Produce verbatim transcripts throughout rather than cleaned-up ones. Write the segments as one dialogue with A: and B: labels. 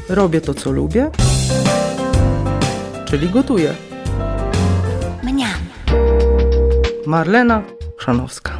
A: Robię to, co lubię, czyli gotuję.
B: Mniam.
A: Marlena Chrzanowska.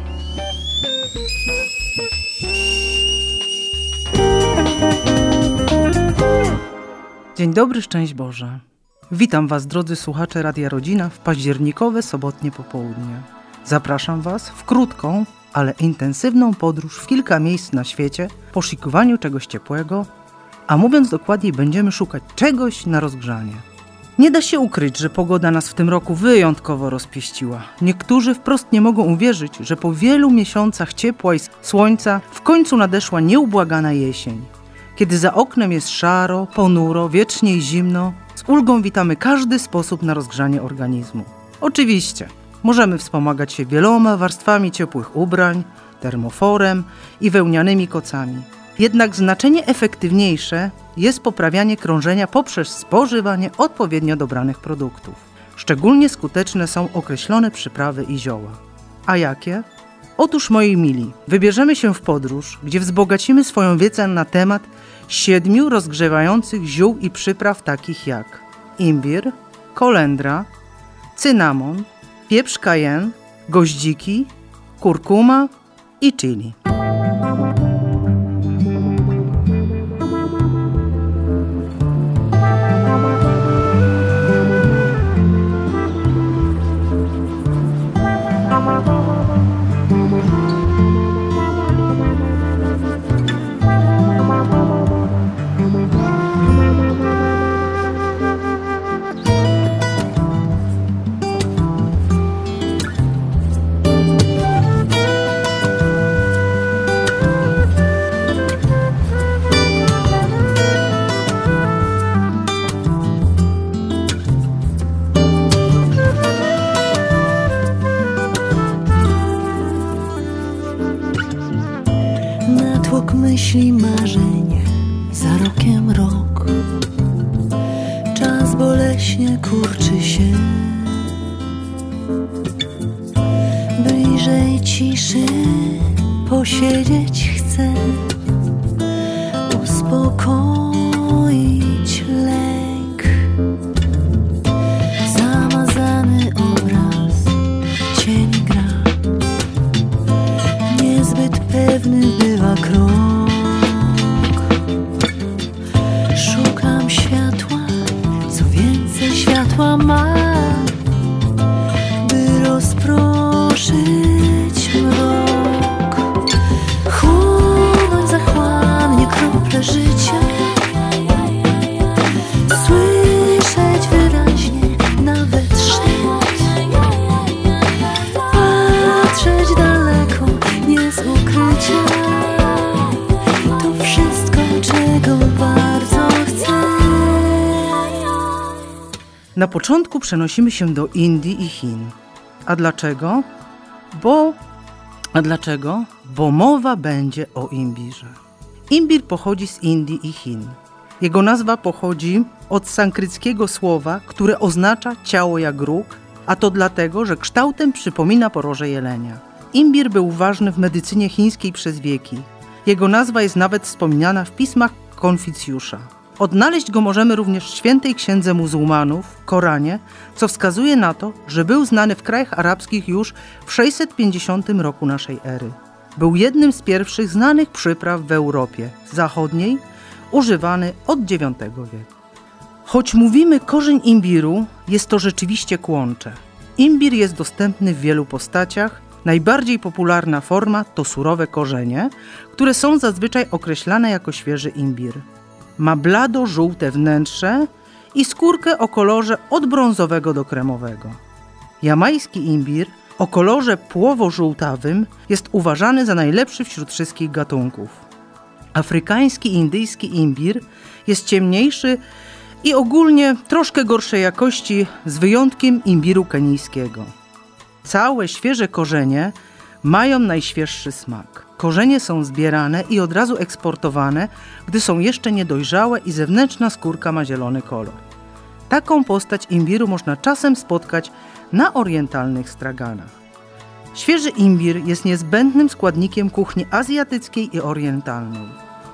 A: Dzień dobry, szczęść Boże. Witam Was, drodzy słuchacze Radia Rodzina, w październikowe sobotnie popołudnie. Zapraszam Was w krótką, ale intensywną podróż w kilka miejsc na świecie, w poszukiwaniu czegoś ciepłego, a mówiąc dokładniej, będziemy szukać czegoś na rozgrzanie. Nie da się ukryć, że pogoda nas w tym roku wyjątkowo rozpieściła. Niektórzy wprost nie mogą uwierzyć, że po wielu miesiącach ciepła i słońca w końcu nadeszła nieubłagana jesień. Kiedy za oknem jest szaro, ponuro, wiecznie i zimno, z ulgą witamy każdy sposób na rozgrzanie organizmu. Oczywiście, możemy wspomagać się wieloma warstwami ciepłych ubrań, termoforem i wełnianymi kocami. Jednak znacznie efektywniejsze jest poprawianie krążenia poprzez spożywanie odpowiednio dobranych produktów. Szczególnie skuteczne są określone przyprawy i zioła. A jakie? Otóż, moi mili, wybierzemy się w podróż, gdzie wzbogacimy swoją wiedzę na temat siedmiu rozgrzewających ziół i przypraw takich jak imbir, kolendra, cynamon, pieprz cayenne, goździki, kurkuma i chili.
C: Natłok myśli, marzeń, za rokiem rok. Czas boleśnie kurczy się. Bliżej ciszy posiedzieć chcę, uspokoić lęk. Zamazany obraz cień gra, niezbyt pewny bywa krok. Szukam światła, co więcej światła ma, by rozproszyć mrok. Chłonąć zachłannie krople życia, słyszeć wyraźnie nawet szept, patrzeć daleko, nie z ukrycia. To wszystko, czego bardzo chcę.
A: Na początku przenosimy się do Indii i Chin. A dlaczego? Bo... A dlaczego? Bo mowa będzie o imbirze. Imbir pochodzi z Indii i Chin. Jego nazwa pochodzi od sankryckiego słowa, które oznacza ciało jak róg, a to dlatego, że kształtem przypomina poroże jelenia. Imbir był ważny w medycynie chińskiej przez wieki. Jego nazwa jest nawet wspominana w pismach Konfucjusza. Odnaleźć go możemy również w świętej księdze muzułmanów, Koranie, co wskazuje na to, że był znany w krajach arabskich już w sześćset pięćdziesiątym roku naszej ery. Był jednym z pierwszych znanych przypraw w Europie Zachodniej, używany od dziewiątego wieku. Choć mówimy korzeń imbiru, jest to rzeczywiście kłącze. Imbir jest dostępny w wielu postaciach. Najbardziej popularna forma to surowe korzenie, które są zazwyczaj określane jako świeży imbir. Ma blado-żółte wnętrze i skórkę o kolorze od brązowego do kremowego. Jamajski imbir o kolorze płowo-żółtawym jest uważany za najlepszy wśród wszystkich gatunków. Afrykański i indyjski imbir jest ciemniejszy i ogólnie troszkę gorszej jakości, z wyjątkiem imbiru kenijskiego. Całe świeże korzenie mają najświeższy smak. Korzenie są zbierane i od razu eksportowane, gdy są jeszcze niedojrzałe i zewnętrzna skórka ma zielony kolor. Taką postać imbiru można czasem spotkać na orientalnych straganach. Świeży imbir jest niezbędnym składnikiem kuchni azjatyckiej i orientalnej.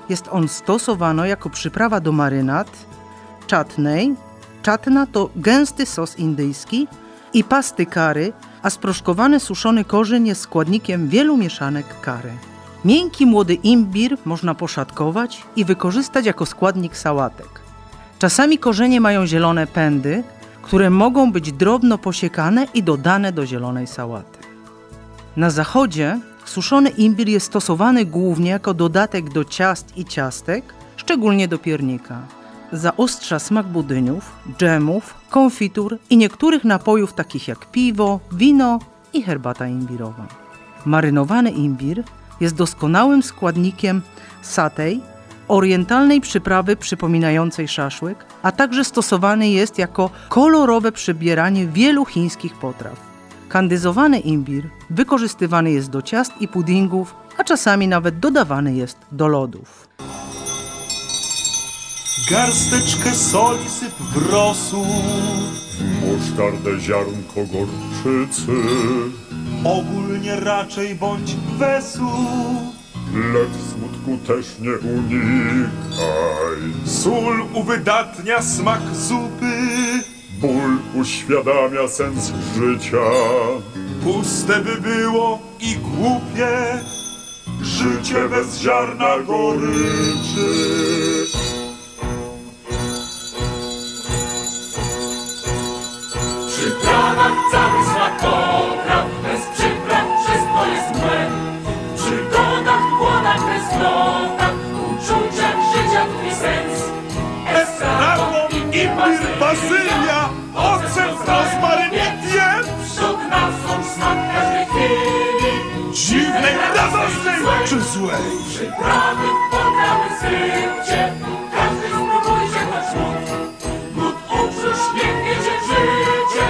A: jest on stosowany jako przyprawa do marynad, chutney. Czatna to gęsty sos indyjski i pasty curry, a sproszkowany suszony korzeń jest składnikiem wielu mieszanek curry. Miękki młody imbir można poszatkować i wykorzystać jako składnik sałatek. Czasami korzenie mają zielone pędy, które mogą być drobno posiekane i dodane do zielonej sałaty. Na zachodzie suszony imbir jest stosowany głównie jako dodatek do ciast i ciastek, szczególnie do piernika. Zaostrza smak budyniów, dżemów, konfitur i niektórych napojów takich jak piwo, wino i herbata imbirowa. Marynowany imbir jest doskonałym składnikiem satej, orientalnej przyprawy przypominającej szaszłyk, a także stosowany jest jako kolorowe przybieranie wielu chińskich potraw. Kandyzowany imbir wykorzystywany jest do ciast i puddingów, a czasami nawet dodawany jest do lodów.
D: Garsteczkę soli syp w rosół,
E: musztardę, ziarnko gorczycy,
D: ogólnie raczej bądź wesół.
E: lecz smutku też nie unikaj.
D: Sól uwydatnia smak zupy,
E: Ból uświadamia sens życia.
D: puste by było i głupie życie bez ziarna goryczy.
F: Przy trawach cały smak potraw, bez przypraw wszystko jest mgłę. W przygodach, głodach, bez glotach, uczuciach życia tkwi sens.
D: Estragon, imbir, bazylia, ocet, rozmaryn i pieprz.
F: Sztuk na swój smak każdej chwili.
D: Dziwnej, radosnej czy złej.
F: Przyprawy, potrawy, sypcie, każdy spróbujcie choć mógł. Głód uprzyśniegnie cię w życie,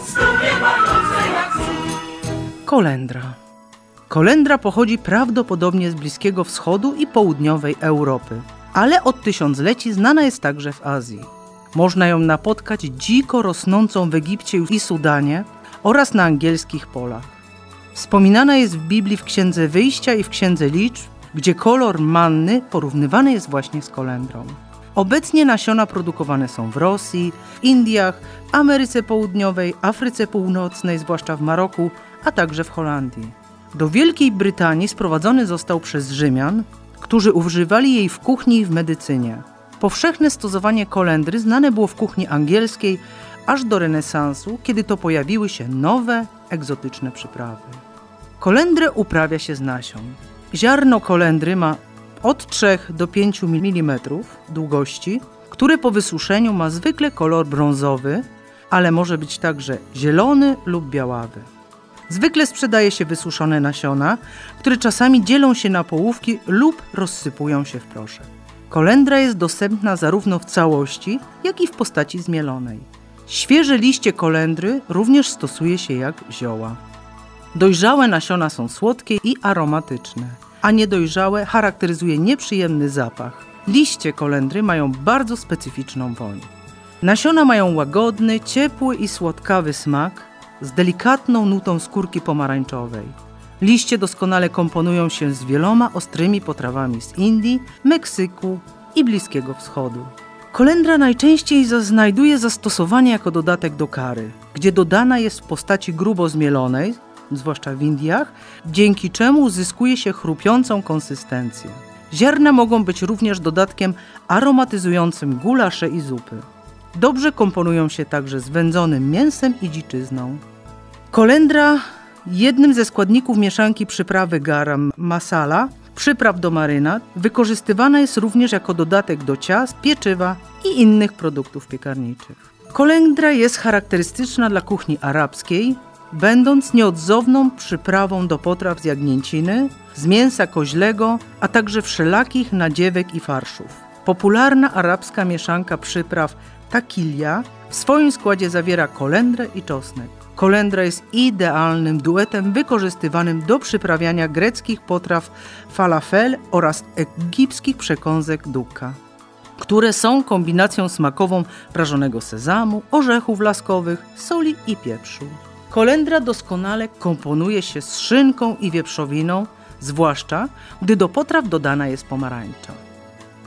F: zdumiewające jak cud.
A: Kolendra. Kolendra pochodzi prawdopodobnie z Bliskiego Wschodu i południowej Europy, ale od tysiącleci znana jest także w Azji. Można ją napotkać dziko rosnącą w Egipcie i Sudanie oraz na angielskich polach. Wspominana jest w Biblii w Księdze Wyjścia i w Księdze Liczb, gdzie kolor manny porównywany jest właśnie z kolendrą. Obecnie nasiona produkowane są w Rosji, w Indiach, Ameryce Południowej, Afryce Północnej, zwłaszcza w Maroku, a także w Holandii. Do Wielkiej Brytanii sprowadzony został przez Rzymian, którzy używali jej w kuchni i w medycynie. Powszechne stosowanie kolendry znane było w kuchni angielskiej aż do renesansu, kiedy to pojawiły się nowe, egzotyczne przyprawy. Kolendrę uprawia się z nasion. Ziarno kolendry ma od trzech do pięciu milimetrów długości, które po wysuszeniu ma zwykle kolor brązowy, ale może być także zielony lub białawy. Zwykle sprzedaje się wysuszone nasiona, które czasami dzielą się na połówki lub rozsypują się w proszek. Kolendra jest dostępna zarówno w całości, jak i w postaci zmielonej. Świeże liście kolendry również stosuje się jak zioła. Dojrzałe nasiona są słodkie i aromatyczne, a niedojrzałe charakteryzuje nieprzyjemny zapach. Liście kolendry mają bardzo specyficzną woń. Nasiona mają łagodny, ciepły i słodkawy smak z delikatną nutą skórki pomarańczowej. Liście doskonale komponują się z wieloma ostrymi potrawami z Indii, Meksyku i Bliskiego Wschodu. Kolendra najczęściej znajduje zastosowanie jako dodatek do curry, gdzie dodana jest w postaci grubo zmielonej, zwłaszcza w Indiach, dzięki czemu uzyskuje się chrupiącą konsystencję. Ziarna mogą być również dodatkiem aromatyzującym gulasze i zupy. Dobrze komponują się także z wędzonym mięsem i dziczyzną. Kolendra jednym ze składników mieszanki przyprawy garam masala, przypraw do marynad, wykorzystywana jest również jako dodatek do ciast, pieczywa i innych produktów piekarniczych. Kolendra jest charakterystyczna dla kuchni arabskiej, będąc nieodzowną przyprawą do potraw z jagnięciny, z mięsa koźlego, a także wszelakich nadziewek i farszów. Popularna arabska mieszanka przypraw takilja w swoim składzie zawiera kolendrę i czosnek. Kolendra jest idealnym duetem wykorzystywanym do przyprawiania greckich potraw falafel oraz egipskich przekąsek dukka, które są kombinacją smakową prażonego sezamu, orzechów laskowych, soli i pieprzu. Kolendra doskonale komponuje się z szynką i wieprzowiną, zwłaszcza gdy do potraw dodana jest pomarańcza.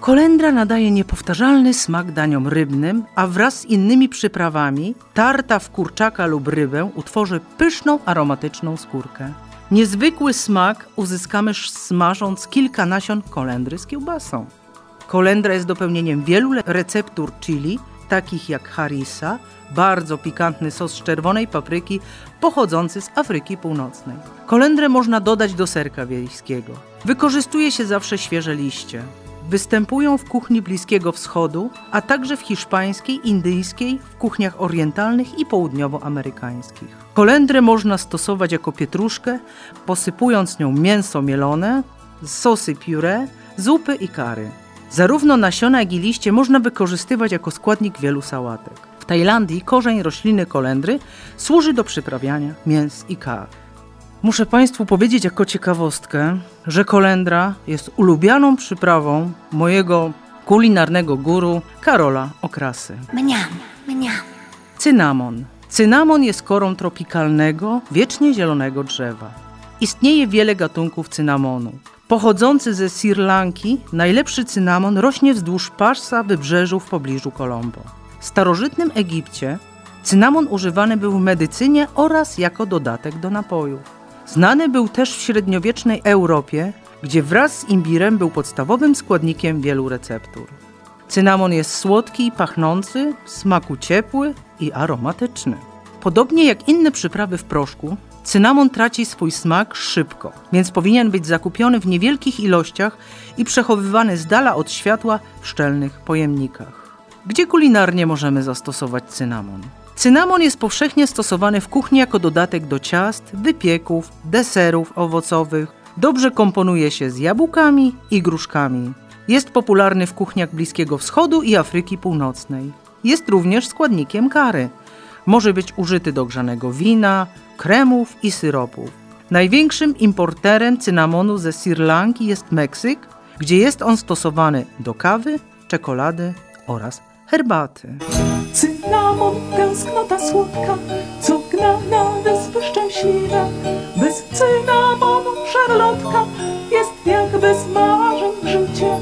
A: Kolendra nadaje niepowtarzalny smak daniom rybnym, a wraz z innymi przyprawami tarta w kurczaka lub rybę utworzy pyszną, aromatyczną skórkę. Niezwykły smak uzyskamy smażąc kilka nasion kolendry z kiełbasą. Kolendra jest dopełnieniem wielu receptur chili, takich jak harissa, bardzo pikantny sos z czerwonej papryki pochodzący z Afryki Północnej. Kolendrę można dodać do serka wiejskiego. Wykorzystuje się zawsze świeże liście. Występują w kuchni Bliskiego Wschodu, a także w hiszpańskiej, indyjskiej, w kuchniach orientalnych i południowoamerykańskich. Kolendrę można stosować jako pietruszkę, posypując nią mięso mielone, sosy puree, zupy i curry. Zarówno nasiona, jak i liście można wykorzystywać jako składnik wielu sałatek. W Tajlandii korzeń rośliny kolendry służy do przyprawiania mięs i kaw. Muszę Państwu powiedzieć jako ciekawostkę, że kolendra jest ulubianą przyprawą mojego kulinarnego guru Karola Okrasy.
B: Mniam, mniam.
A: Cynamon. Cynamon jest korą tropikalnego, wiecznie zielonego drzewa. Istnieje wiele gatunków cynamonu. Pochodzący ze Sri Lanki, najlepszy cynamon rośnie wzdłuż pasa wybrzeżu w pobliżu Colombo. W starożytnym Egipcie cynamon używany był w medycynie oraz jako dodatek do napojów. Znany był też w średniowiecznej Europie, gdzie wraz z imbirem był podstawowym składnikiem wielu receptur. Cynamon jest słodki i pachnący, w smaku ciepły i aromatyczny. Podobnie jak inne przyprawy w proszku, cynamon traci swój smak szybko, więc powinien być zakupiony w niewielkich ilościach i przechowywany z dala od światła w szczelnych pojemnikach. Gdzie kulinarnie możemy zastosować cynamon? Cynamon jest powszechnie stosowany w kuchni jako dodatek do ciast, wypieków, deserów owocowych. Dobrze komponuje się z jabłkami i gruszkami. Jest popularny w kuchniach Bliskiego Wschodu i Afryki Północnej. Jest również składnikiem curry. Może być użyty do grzanego wina, kremów i syropów. Największym importerem cynamonu ze Sri Lanki jest Meksyk, gdzie jest on stosowany do kawy, czekolady oraz herbaty.
G: Cynamon, tęsknota słodka, co gna na wyspy szczęśliwe. Bez cynamonu szarlotka jest jak bez marzeń życie.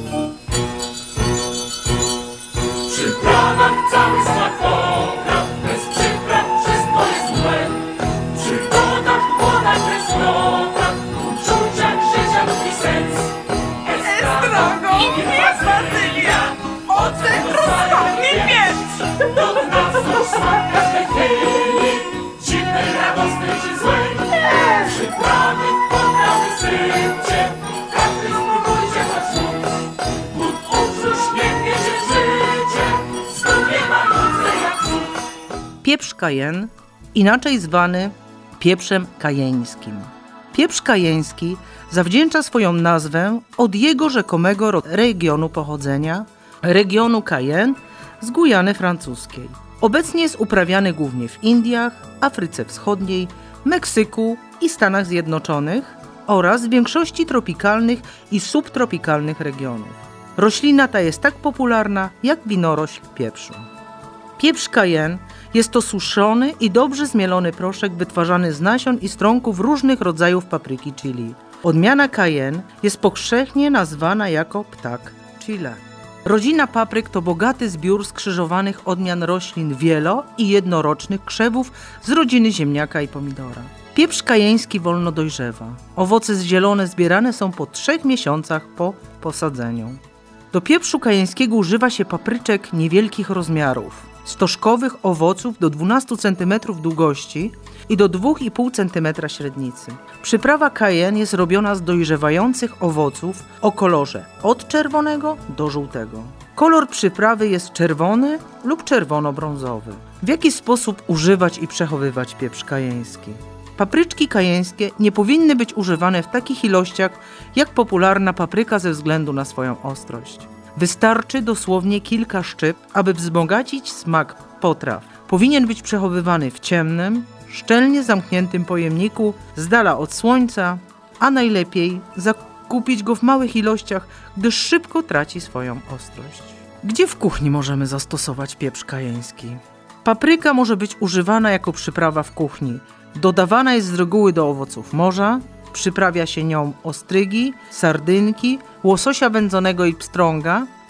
F: W przyprawach cały smak potraw, bez przypraw wszystko jest złe. W przygodach, głodach, tęsknotach, uczuciach życia lubi sens. Estragon i bazylia, ocet, truskawki, pieprz. Do nas to smak każdej chwili, dziwnej, radosnej czy złej. Przyprawy, potrawy, sypcie, każdy spróbujcie choć raz. Bóg uczuć pięknie się życie, znów nie ma ludzkiej jak cud.
A: Pieprz kajen, inaczej zwany pieprzem kajeńskim. Pieprz kajeński zawdzięcza swoją nazwę od jego rzekomego regionu pochodzenia, regionu Cayenne z Gujany francuskiej. Obecnie jest uprawiany głównie w Indiach, Afryce Wschodniej, Meksyku i Stanach Zjednoczonych oraz w większości tropikalnych i subtropikalnych regionów. Roślina ta jest tak popularna jak winorośl pieprzu. Pieprz cayenne jest to suszony i dobrze zmielony proszek wytwarzany z nasion i strąków różnych rodzajów papryki chili. Odmiana cayenne jest powszechnie nazwana jako ptak chile. Rodzina papryk to bogaty zbiór skrzyżowanych odmian roślin wielo- i jednorocznych krzewów z rodziny ziemniaka i pomidora. Pieprz kajeński wolno dojrzewa. Owoce zielone zbierane są po trzech miesiącach po posadzeniu. Do pieprzu kajeńskiego używa się papryczek niewielkich rozmiarów, stożkowych owoców do dwunastu centymetrów długości i do dwóch i pół centymetra średnicy. Przyprawa cayenne jest robiona z dojrzewających owoców o kolorze od czerwonego do żółtego. Kolor przyprawy jest czerwony lub czerwono-brązowy. W jaki sposób używać i przechowywać pieprz kajeński? Papryczki kajeńskie nie powinny być używane w takich ilościach jak popularna papryka ze względu na swoją ostrość. Wystarczy dosłownie kilka szczyp, aby wzbogacić smak potraw. Powinien być przechowywany w ciemnym, szczelnie zamkniętym pojemniku z dala od słońca, a najlepiej zakupić go w małych ilościach, gdyż szybko traci swoją ostrość. Gdzie w kuchni możemy zastosować pieprz kajeński? Papryka może być używana jako przyprawa w kuchni. Dodawana jest z reguły do owoców morza, przyprawia się nią ostrygi, sardynki, łososia wędzonego i pstrąga,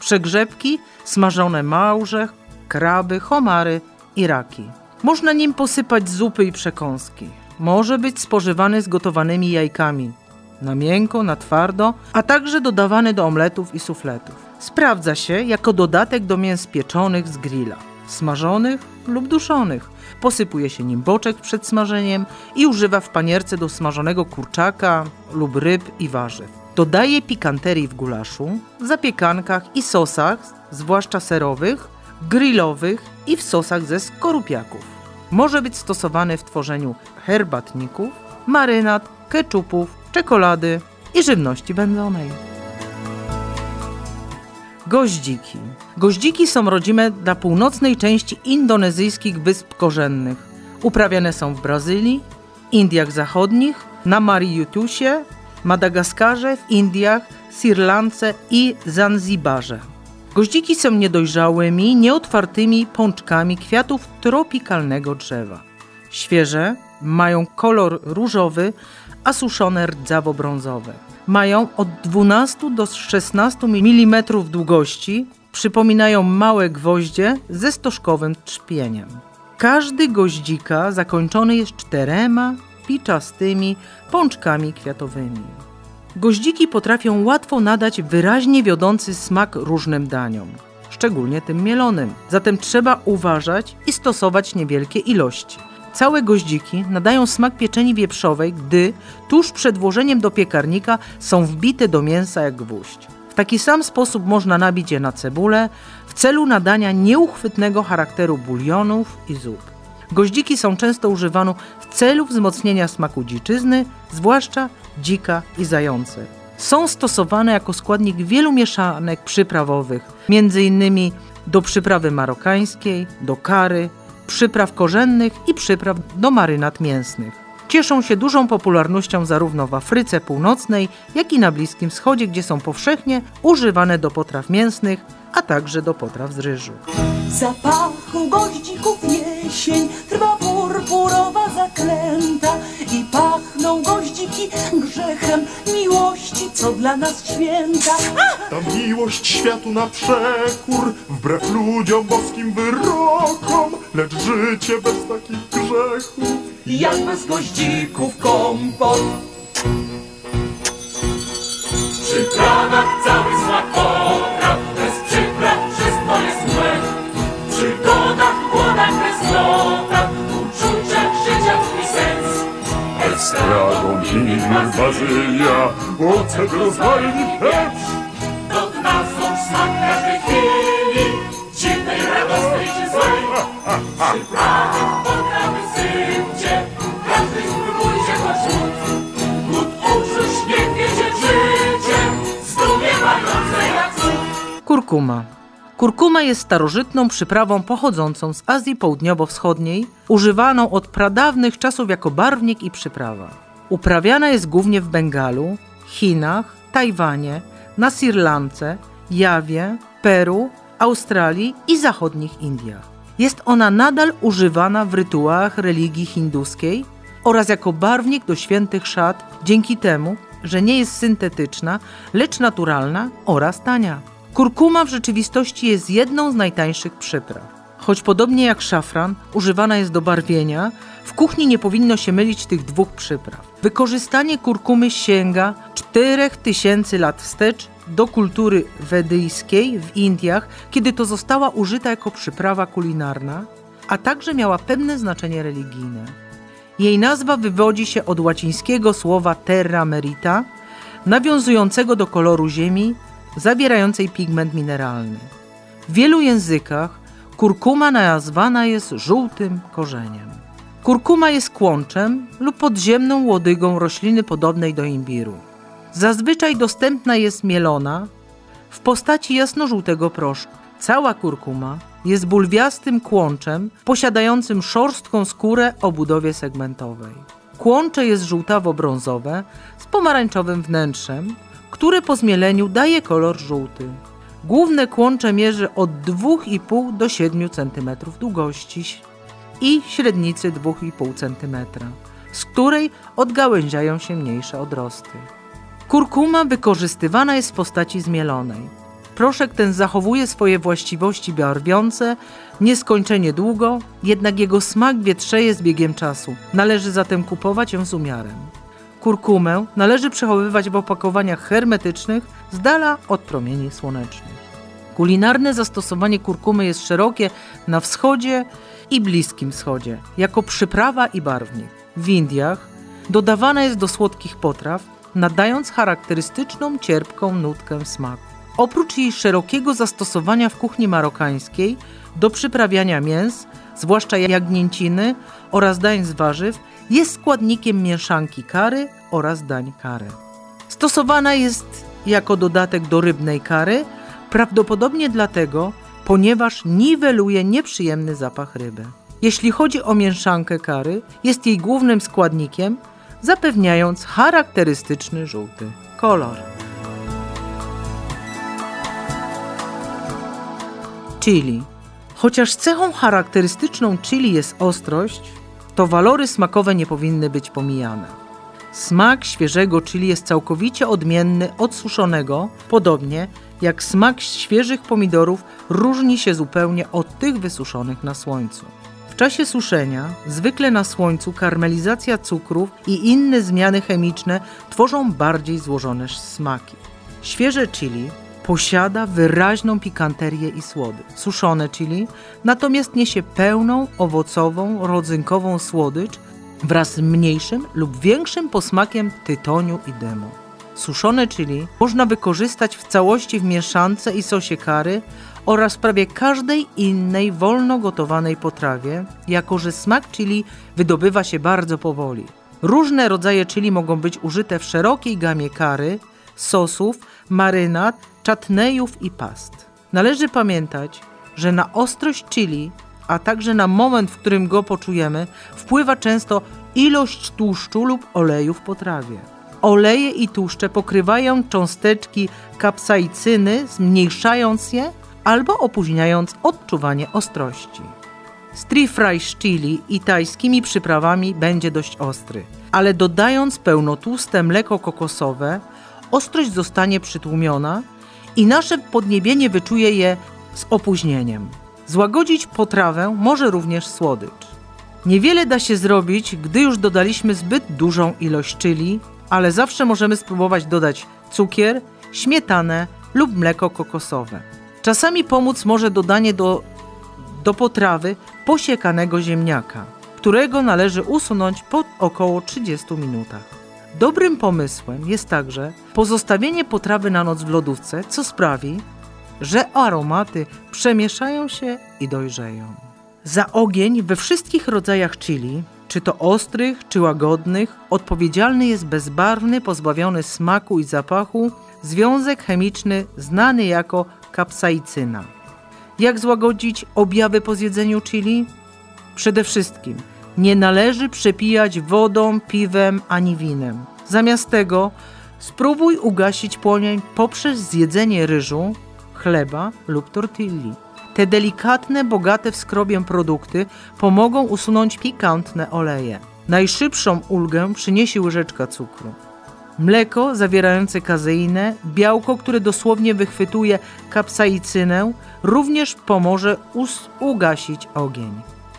A: przegrzebki, smażone małże, kraby, homary i raki. Można nim posypać zupy i przekąski. Może być spożywany z gotowanymi jajkami, na miękko, na twardo, a także dodawany do omletów i sufletów. Sprawdza się jako dodatek do mięs pieczonych z grilla, smażonych lub duszonych. Posypuje się nim boczek przed smażeniem i używa w panierce do smażonego kurczaka lub ryb i warzyw. Dodaje pikanterii w gulaszu, zapiekankach i sosach, zwłaszcza serowych, grillowych i w sosach ze skorupiaków. Może być stosowany w tworzeniu herbatników, marynat, keczupów, czekolady i żywności wędzonej. Goździki. Goździki są rodzime dla północnej części indonezyjskich wysp korzennych. Uprawiane są w Brazylii, Indiach Zachodnich, na Mauritiusie, Madagaskarze, w Indiach, Sri Lance i Zanzibarze. Goździki są niedojrzałymi, nieotwartymi pączkami kwiatów tropikalnego drzewa. Świeże, mają kolor różowy, a suszone rdzawo-brązowe. Mają od dwunastu do szesnastu milimetrów długości, przypominają małe gwoździe ze stożkowym trzpieniem. Każdy goździka zakończony jest czterema piczastymi pączkami kwiatowymi. Goździki potrafią łatwo nadać wyraźnie wiodący smak różnym daniom, szczególnie tym mielonym. Zatem trzeba uważać i stosować niewielkie ilości. Całe goździki nadają smak pieczeni wieprzowej, gdy tuż przed włożeniem do piekarnika są wbite do mięsa jak gwóźdź. W taki sam sposób można nabić je na cebulę w celu nadania nieuchwytnego charakteru bulionów i zup. Goździki są często używane w celu wzmocnienia smaku dziczyzny, zwłaszcza dzika i zające. Są stosowane jako składnik wielu mieszanek przyprawowych, między innymi do przyprawy marokańskiej, do curry, przypraw korzennych i przypraw do marynat mięsnych. Cieszą się dużą popularnością zarówno w Afryce Północnej, jak i na Bliskim Wschodzie, gdzie są powszechnie używane do potraw mięsnych, a także do potraw z ryżu.
G: Zapachu goździków jesień trwa purpurowa zaklęta i pachną goździki grzechem miłości, co dla nas święta.
E: Ta miłość światu na przekór, wbrew ludziom boskim wyrokom, lecz życie bez takich grzechów,
F: Jak bez goździków kompot. W przyprawach cały smak potraw, bez przypraw wszystko jest złe. W przygodach, głodach, bez lota, uczuciach życia twój sens.
E: Estragon, innym bazylia, ocet, rozmarin, pieprz.
F: Do dna wzdłuż smak każdej chwili, dziwnej, radosnej czy złej. Przyprawy, potrawy, sypcie, każdy spróbujcie choć łód. Głód uczuć, niech wiedzie życie, zdumiewające jak cud.
A: Kurkuma. Kurkuma jest starożytną przyprawą pochodzącą z Azji Południowo-Wschodniej, używaną od pradawnych czasów jako barwnik i przyprawa. Uprawiana jest głównie w Bengalu, Chinach, Tajwanie, na Sri Lance, Jawie, Peru, Australii i zachodnich Indiach. Jest ona nadal używana w rytuałach religii hinduskiej oraz jako barwnik do świętych szat, dzięki temu, że nie jest syntetyczna, lecz naturalna oraz tania. Kurkuma w rzeczywistości jest jedną z najtańszych przypraw. Choć podobnie jak szafran używana jest do barwienia, w kuchni nie powinno się mylić tych dwóch przypraw. Wykorzystanie kurkumy sięga czterech tysięcy lat wstecz do kultury wedyjskiej w Indiach, kiedy to została użyta jako przyprawa kulinarna, a także miała pewne znaczenie religijne. Jej nazwa wywodzi się od łacińskiego słowa terra merita, nawiązującego do koloru ziemi, zawierającej pigment mineralny. W wielu językach kurkuma nazwana jest żółtym korzeniem. Kurkuma jest kłączem lub podziemną łodygą rośliny podobnej do imbiru. Zazwyczaj dostępna jest mielona w postaci jasnożółtego proszku. Cała kurkuma jest bulwiastym kłączem posiadającym szorstką skórę o budowie segmentowej. Kłącze jest żółtawo-brązowe z pomarańczowym wnętrzem, które po zmieleniu daje kolor żółty. Główne kłącze mierzy od dwóch i pół do siedmiu centymetrów długości i średnicy dwa i pół centymetra, z której odgałęziają się mniejsze odrosty. Kurkuma wykorzystywana jest w postaci zmielonej. Proszek ten zachowuje swoje właściwości barwiące nieskończenie długo, jednak jego smak wietrzeje z biegiem czasu. Należy zatem kupować ją z umiarem. Kurkumę należy przechowywać w opakowaniach hermetycznych z dala od promieni słonecznych. Kulinarne zastosowanie kurkumy jest szerokie na wschodzie i Bliskim Wschodzie, jako przyprawa i barwnik. W Indiach dodawana jest do słodkich potraw, nadając charakterystyczną, cierpką nutkę smaku. Oprócz jej szerokiego zastosowania w kuchni marokańskiej do przyprawiania mięs, zwłaszcza jagnięciny oraz dań z warzyw, jest składnikiem mieszanki curry oraz dań curry. Stosowana jest jako dodatek do rybnej curry, prawdopodobnie dlatego, ponieważ niweluje nieprzyjemny zapach ryby. Jeśli chodzi o mieszankę curry, jest jej głównym składnikiem, zapewniając charakterystyczny żółty kolor. Chili. Chociaż cechą charakterystyczną chili jest ostrość, to walory smakowe nie powinny być pomijane. Smak świeżego chili jest całkowicie odmienny od suszonego, podobnie jak smak świeżych pomidorów różni się zupełnie od tych wysuszonych na słońcu. W czasie suszenia, zwykle na słońcu, karmelizacja cukrów i inne zmiany chemiczne tworzą bardziej złożone smaki. Świeże chili posiada wyraźną pikanterię i słodycz. Suszone chili natomiast niesie pełną, owocową, rodzynkową słodycz wraz z mniejszym lub większym posmakiem tytoniu i dymu. Suszone chili można wykorzystać w całości w mieszance i sosie curry oraz prawie każdej innej wolno gotowanej potrawie, jako że smak chili wydobywa się bardzo powoli. Różne rodzaje chili mogą być użyte w szerokiej gamie curry, sosów, marynad, czatnejów i past. Należy pamiętać, że na ostrość chili, a także na moment, w którym go poczujemy, wpływa często ilość tłuszczu lub oleju w potrawie. Oleje i tłuszcze pokrywają cząsteczki kapsaicyny, zmniejszając je albo opóźniając odczuwanie ostrości. Stir fry z chili i tajskimi przyprawami będzie dość ostry, ale dodając pełnotłuste mleko kokosowe, ostrość zostanie przytłumiona i nasze podniebienie wyczuje je z opóźnieniem. Złagodzić potrawę może również słodycz. Niewiele da się zrobić, gdy już dodaliśmy zbyt dużą ilość chili, ale zawsze możemy spróbować dodać cukier, śmietanę lub mleko kokosowe. Czasami pomóc może dodanie do, do potrawy posiekanego ziemniaka, którego należy usunąć po około trzydziestu minutach. Dobrym pomysłem jest także pozostawienie potrawy na noc w lodówce, co sprawi, że aromaty przemieszają się i dojrzeją. Za ogień we wszystkich rodzajach chili, czy to ostrych, czy łagodnych, odpowiedzialny jest bezbarwny, pozbawiony smaku i zapachu związek chemiczny znany jako kapsaicyna. Jak złagodzić objawy po zjedzeniu chili? Przede wszystkim nie należy przepijać wodą, piwem ani winem. Zamiast tego spróbuj ugasić płomień poprzez zjedzenie ryżu, chleba lub tortilli. Te delikatne, bogate w skrobię produkty pomogą usunąć pikantne oleje. Najszybszą ulgę przyniesie łyżeczka cukru. Mleko zawierające kazeinę, białko, które dosłownie wychwytuje kapsaicynę, również pomoże us- ugasić ogień.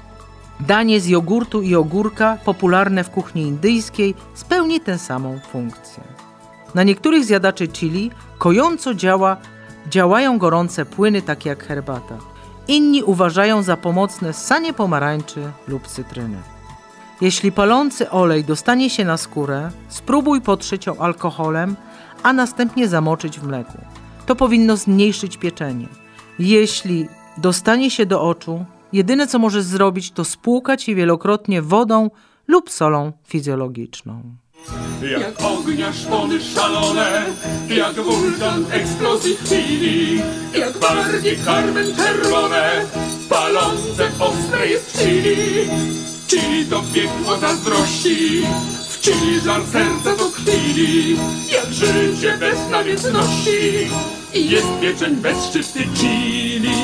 A: Danie z jogurtu i ogórka, popularne w kuchni indyjskiej, spełni tę samą funkcję. Na niektórych zjadaczy chili kojąco działa, działają gorące płyny, takie jak herbata. Inni uważają za pomocne ssanie pomarańczy lub cytryny. Jeśli palący olej dostanie się na skórę, spróbuj potrzeć ją alkoholem, a następnie zamoczyć w mleku. To powinno zmniejszyć pieczenie. Jeśli dostanie się do oczu, jedyne co możesz zrobić, to spłukać je wielokrotnie wodą lub solą fizjologiczną.
F: Jak ognia szpony szalone, jak wulkan eksplozji chwili, jak barwnie karmen czerwone, palące ostre jest chili. Chili to piekło zazdrości, w chili żar serca to chwili, jak życie bez namiętności i jest pieczeń bez szczypty chili.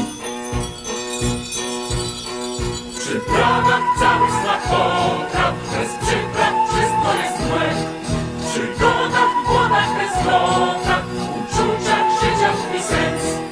F: W przyprawach cały smak potraw, bez przypraw wszystko jest złe. W przygodach, głodach, bez lotach, uczuciach, życiach i sens.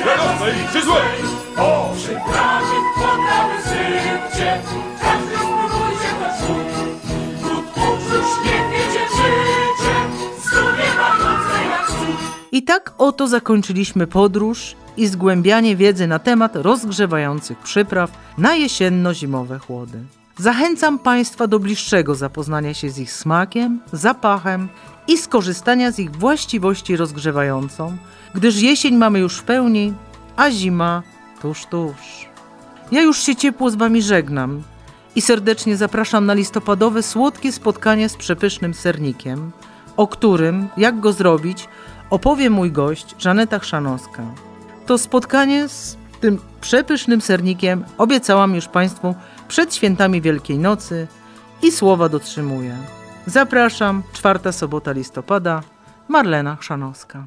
D: radosnej czy złej.
F: O przyprawie potrawy sypcie, każdy spróbujcie to cud. Wód uczuć nie wiecie życie, zdumiewające jak cud.
A: I tak oto zakończyliśmy podróż i zgłębianie wiedzy na temat rozgrzewających przypraw na jesienno-zimowe chłody. Zachęcam Państwa do bliższego zapoznania się z ich smakiem, zapachem i skorzystania z ich właściwości rozgrzewającą, gdyż jesień mamy już w pełni, a zima tuż, tuż. Ja już się ciepło z Wami żegnam i serdecznie zapraszam na listopadowe słodkie spotkanie z przepysznym sernikiem, o którym, jak go zrobić, opowie mój gość Żaneta Chrzanowska. To spotkanie z tym przepysznym sernikiem obiecałam już Państwu przed świętami Wielkiej Nocy i słowa dotrzymuję. Zapraszam, czwarta sobota listopada, Marlena Chrzanowska.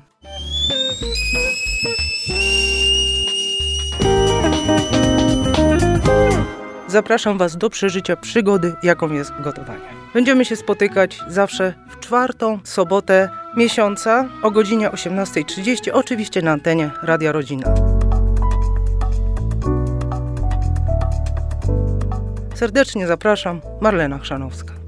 A: Zapraszam Was do przeżycia przygody, jaką jest gotowanie. Będziemy się spotykać zawsze w czwartą sobotę miesiąca o godzinie osiemnasta trzydzieści, oczywiście na antenie Radia Rodzina. Serdecznie zapraszam, Marlena Chrzanowska.